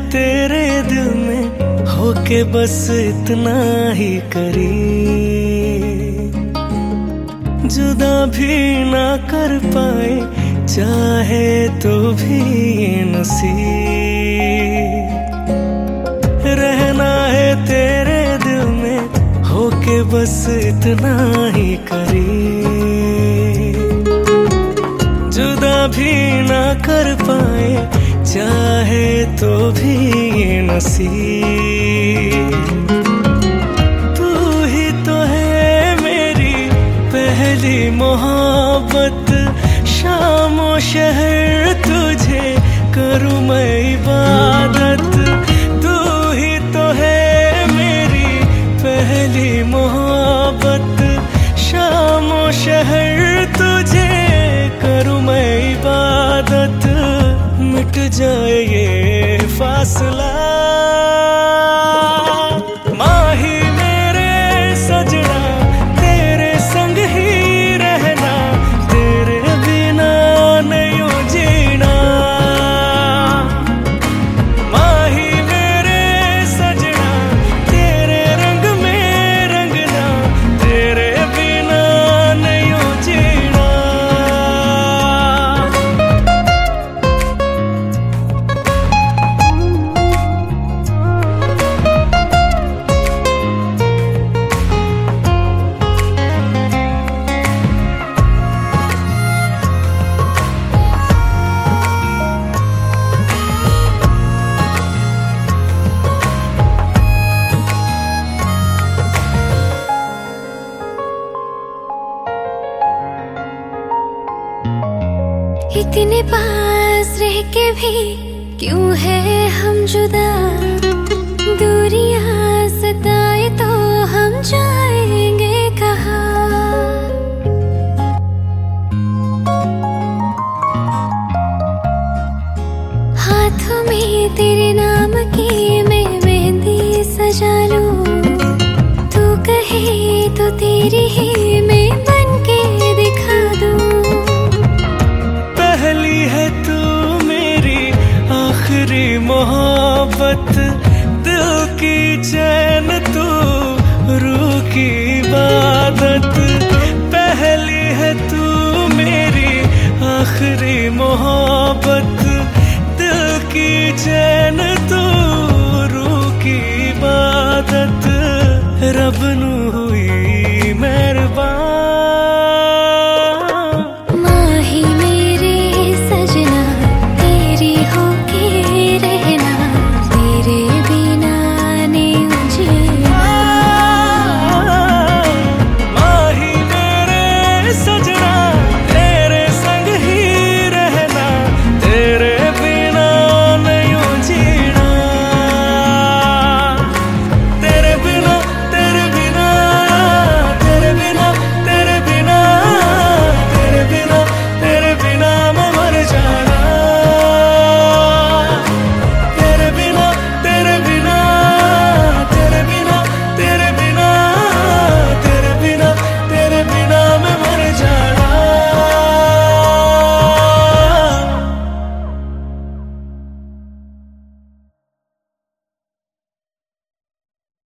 तेरे दिल में होके बस इतना ही करीब, जुदा भी ना कर पाए चाहे तो भी नसीब। रहना है तेरे दिल में होके बस इतना ही करीब, जुदा भी ना कर पाए चाहे तो भी नसीब। तू ही तो है मेरी पहली मोहब्बत, शामो शहर तुझे करूँ मैं इबादत। तू ही तो है मेरी पहली मोहब्बत, शामो शहर तुझे करूँ मैं इबादत। मिट जाए ये फासला, माही मेरे सजना तेरे संग ही रहना, तेरे बिना नहीं जीना। माही मेरे सजना तेरे रंग में रंगना, तेरे बिना नहीं जीना। इतने पास रह के भी क्यों है हम जुदा, दूरियां सताए तो हम जाएंगे कहाँ। हाथों में तेरे नाम की मैं मेहंदी सजा लूं, तू कहे तो तेरी ही मैं बन के दिखा दूं। आखिरी मोहब्बत, दिल की चैन तू रूह की इबादत। पहली है तू मेरी आखिरी मोहब्बत, दिल की चैन तू रूह की इबादत। रब नू